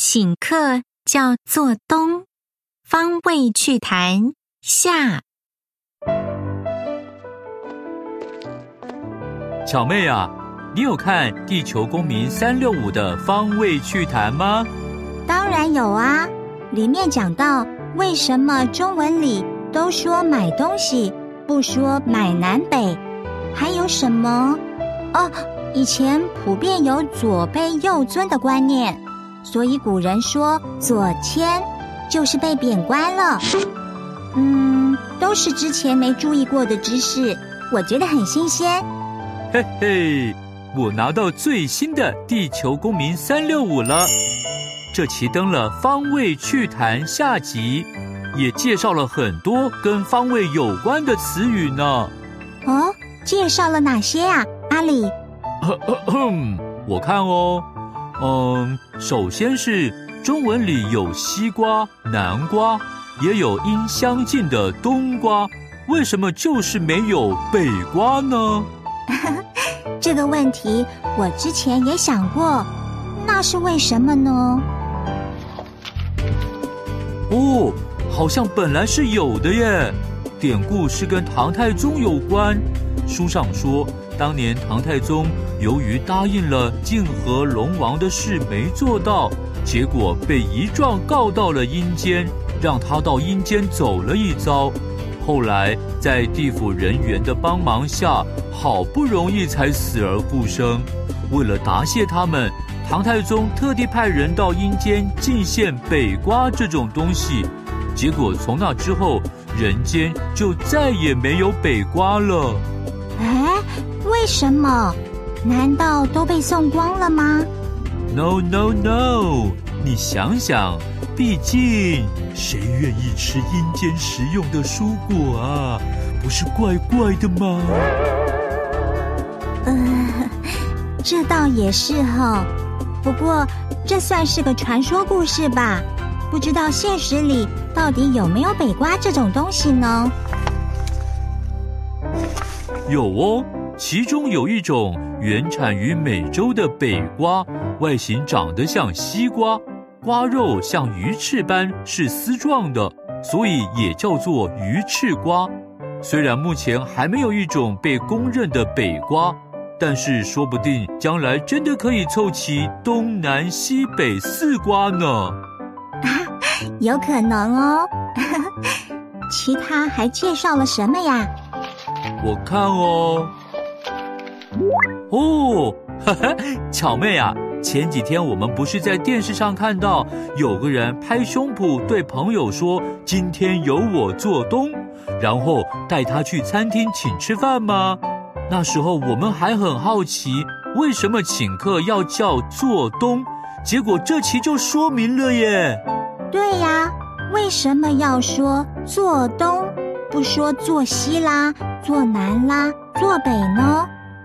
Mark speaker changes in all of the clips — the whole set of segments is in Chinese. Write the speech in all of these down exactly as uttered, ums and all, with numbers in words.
Speaker 1: 请客叫做东，方位去谈下。
Speaker 2: 巧妹啊，你有看《地球公民三六五》的方位趣谈吗？
Speaker 3: 当然有啊，里面讲到为什么中文里都说买东西，不说买南北，还有什么？哦，以前普遍有左卑右尊的观念，所以古人说左迁就是被贬官了。嗯，都是之前没注意过的知识，我觉得很新鲜。
Speaker 2: 嘿嘿，我拿到最新的《地球公民三六五》了，这期登了方位趣谈下集，也介绍了很多跟方位有关的词语呢。
Speaker 3: 哦，介绍了哪些啊，阿里？
Speaker 2: 呵呵呵，我看哦，嗯，首先是中文里有西瓜、南瓜，也有音相近的冬瓜，为什么就是没有北瓜呢？
Speaker 3: 这个问题我之前也想过，那是为什么呢？
Speaker 2: 哦，好像本来是有的耶。典故是跟唐太宗有关。书上说，当年唐太宗由于答应了泾河龙王的事没做到，结果被一状告到了阴间，让他到阴间走了一遭。后来在地府人员的帮忙下，好不容易才死而复生。为了答谢他们，唐太宗特地派人到阴间进献北瓜这种东西，结果从那之后，人间就再也没有北瓜了。
Speaker 3: 哎，为什么？难道都被送光了吗？
Speaker 2: No no no， 你想想，毕竟谁愿意吃阴间食用的蔬果啊？不是怪怪的吗？
Speaker 3: 呃，这倒也是哈。不过这算是个传说故事吧？不知道现实里到底有没有北瓜这种东西呢？
Speaker 2: 有哦，其中有一种原产于美洲的北瓜，外形长得像西瓜，瓜肉像鱼翅般是丝状的，所以也叫做鱼翅瓜。虽然目前还没有一种被公认的北瓜，但是说不定将来真的可以凑齐东南西北四瓜呢。
Speaker 3: 有可能哦。其他还介绍了什么呀？
Speaker 2: 我看哦，哦，哈哈，巧妹啊，前几天我们不是在电视上看到有个人拍胸脯对朋友说今天由我做东，然后带他去餐厅请吃饭吗？那时候我们还很好奇为什么请客要叫做东，结果这期就说明了耶。
Speaker 3: 对呀，为什么要说做东，不说做西啦、做南啦、做北呢？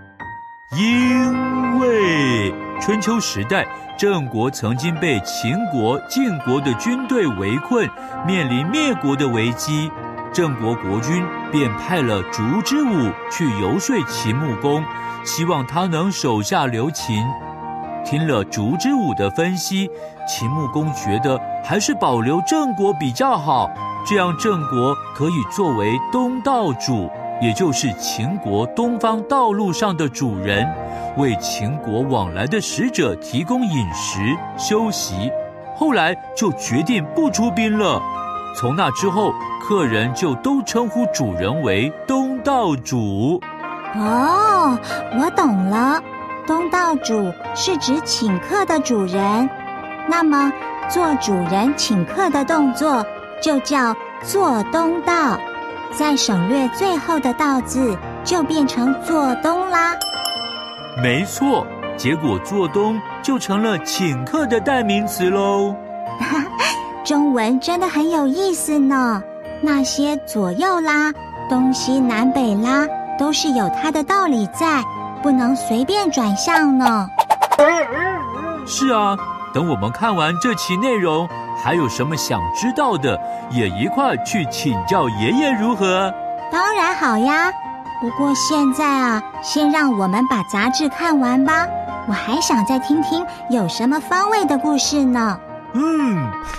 Speaker 2: 因为春秋时代，郑国曾经被秦国、晋国的军队围困，面临灭国的危机。郑国国君便派了烛之武去游说秦穆公，希望他能手下留情。听了烛之武的分析，秦穆公觉得还是保留郑国比较好，这样郑国可以作为东道主，也就是秦国东方道路上的主人，为秦国往来的使者提供饮食、休息。后来就决定不出兵了。从那之后，客人就都称呼主人为东道主。
Speaker 3: 哦，我懂了，东道主是指请客的主人，那么做主人请客的动作就叫做东道，再省略最后的道字，就变成做东啦。
Speaker 2: 没错，结果做东就成了请客的代名词喽。
Speaker 3: 中文真的很有意思呢，那些左右啦、东西南北啦，都是有它的道理在，不能随便转向呢。
Speaker 2: 是啊，等我们看完这期内容，还有什么想知道的，也一块去请教爷爷如何？
Speaker 3: 当然好呀，不过现在啊，先让我们把杂志看完吧，我还想再听听有什么方位的故事呢。
Speaker 2: 嗯，